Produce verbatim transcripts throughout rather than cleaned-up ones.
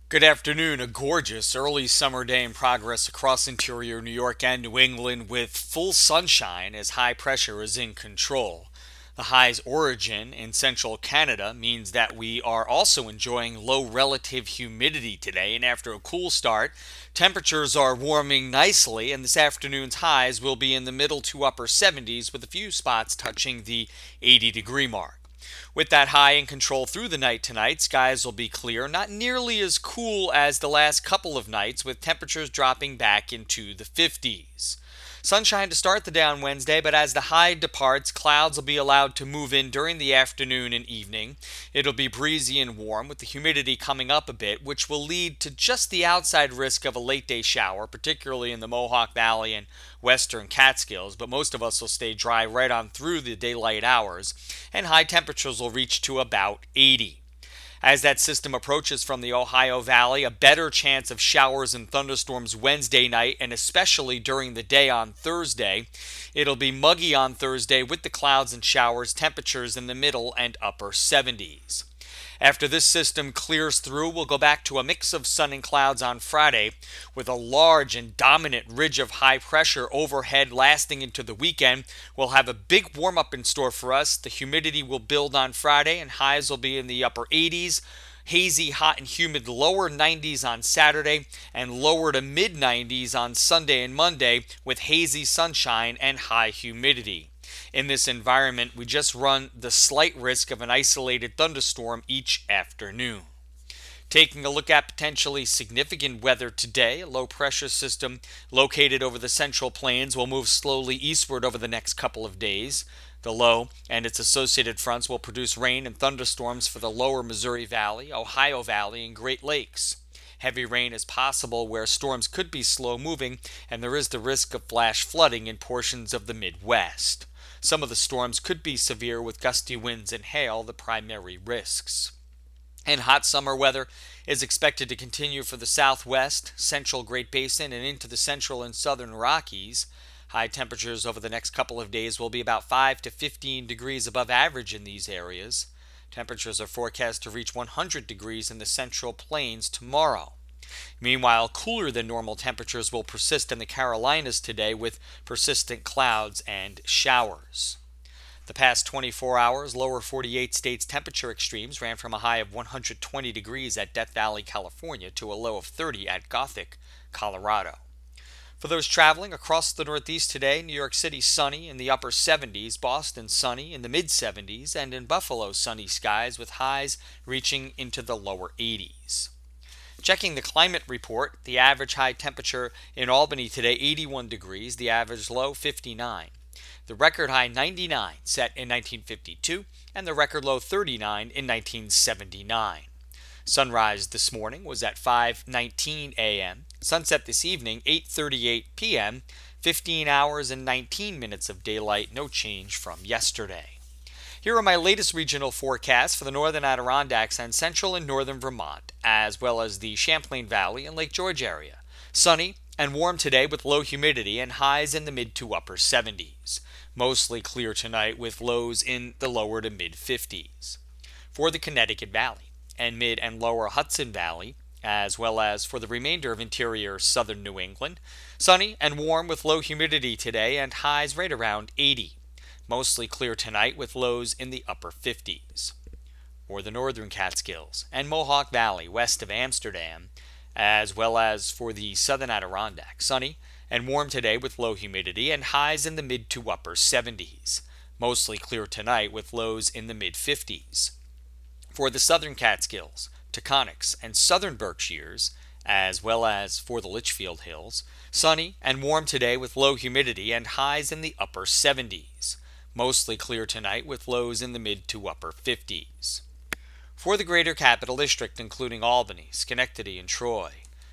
Good afternoon. A gorgeous early summer day in progress across interior New York and New England with full sunshine as high pressure is in control. The high's origin in central Canada means that we are also enjoying low relative humidity today, and after a cool start, temperatures are warming nicely, and this afternoon's highs will be in the middle to upper seventies with a few spots touching the eighty degree mark. With that high in control through the night tonight, skies will be clear, not nearly as cool as the last couple of nights, with temperatures dropping back into the fifties. Sunshine to start the day on Wednesday, but as the high departs, clouds will be allowed to move in during the afternoon and evening. It'll be breezy and warm, with the humidity coming up a bit, which will lead to just the outside risk of a late day shower, particularly in the Mohawk Valley and western Catskills, but most of us will stay dry right on through the daylight hours, and high temperatures will reach to about eighty. As that system approaches from the Ohio Valley, a better chance of showers and thunderstorms Wednesday night and especially during the day on Thursday. It'll be muggy on Thursday with the clouds and showers, temperatures in the middle and upper seventies. After this system clears through, we'll go back to a mix of sun and clouds on Friday with a large and dominant ridge of high pressure overhead lasting into the weekend. We'll have a big warm up in store for us. The humidity will build on Friday and highs will be in the upper eighties. Hazy, hot, and humid lower nineties on Saturday and lower to mid nineties on Sunday and Monday with hazy sunshine and high humidity. In this environment, we just run the slight risk of an isolated thunderstorm each afternoon. Taking a look at potentially significant weather today, a low pressure system located over the Central Plains will move slowly eastward over the next couple of days. The low and its associated fronts will produce rain and thunderstorms for the lower Missouri Valley, Ohio Valley, and Great Lakes. Heavy rain is possible where storms could be slow moving, and there is the risk of flash flooding in portions of the Midwest. Some of the storms could be severe with gusty winds and hail, the primary risks. And hot summer weather is expected to continue for the southwest, central Great Basin, and into the central and southern Rockies. High temperatures over the next couple of days will be about five to fifteen degrees above average in these areas. Temperatures are forecast to reach one hundred degrees in the Central Plains tomorrow. Meanwhile, cooler than normal temperatures will persist in the Carolinas today with persistent clouds and showers. The past twenty-four hours, lower forty-eight states temperature extremes ran from a high of one hundred twenty degrees at Death Valley, California to a low of thirty at Gothic, Colorado. For those traveling across the Northeast today, New York City sunny in the upper seventies, Boston sunny in the mid seventies, and in Buffalo sunny skies with highs reaching into the lower eighties. Checking the climate report, the average high temperature in Albany today eighty-one degrees, the average low fifty-nine. The record high ninety-nine set in nineteen fifty-two and the record low thirty-nine in nineteen seventy-nine. Sunrise this morning was at five nineteen a.m. Sunset this evening eight thirty-eight p.m. fifteen hours and nineteen minutes of daylight, no change from yesterday. Here are my latest regional forecasts for the northern Adirondacks and central and northern Vermont, as well as the Champlain Valley and Lake George area. Sunny and warm today with low humidity and highs in the mid to upper seventies. Mostly clear tonight with lows in the lower to mid fifties. For the Connecticut Valley and mid and lower Hudson Valley, as well as for the remainder of interior southern New England, sunny and warm with low humidity today and highs right around eighty. Mostly clear tonight with lows in the upper fifties. For the northern Catskills and Mohawk Valley west of Amsterdam, as well as for the southern Adirondack, sunny and warm today with low humidity and highs in the mid to upper seventies. Mostly clear tonight with lows in the mid fifties. For the southern Catskills, Taconics, and southern Berkshires, as well as for the Litchfield Hills, sunny and warm today with low humidity and highs in the upper seventies. Mostly clear tonight with lows in the mid to upper fifties. For the greater capital district, including Albany, Schenectady, and Troy,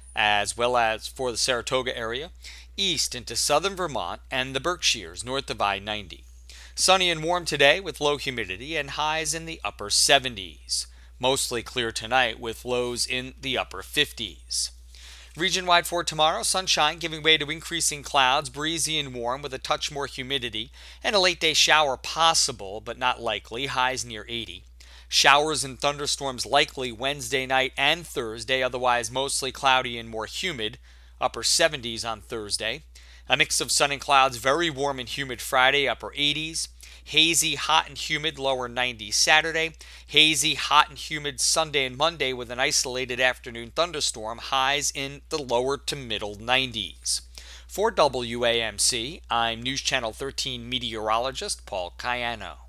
as well as for the Saratoga area, east into southern Vermont and the Berkshires north of I ninety. Sunny and warm today with low humidity and highs in the upper seventies. Mostly clear tonight with lows in the upper fifties. Region-wide for tomorrow, sunshine giving way to increasing clouds, breezy and warm with a touch more humidity, and a late-day shower possible but not likely, highs near eighty. Showers and thunderstorms likely Wednesday night and Thursday, otherwise mostly cloudy and more humid, upper seventies on Thursday. A mix of sun and clouds, very warm and humid Friday, upper eighties. Hazy, hot and humid, lower nineties Saturday. Hazy, hot and humid Sunday and Monday with an isolated afternoon thunderstorm, highs in the lower to middle nineties. For W A M C, I'm News Channel thirteen meteorologist Paul Cayano.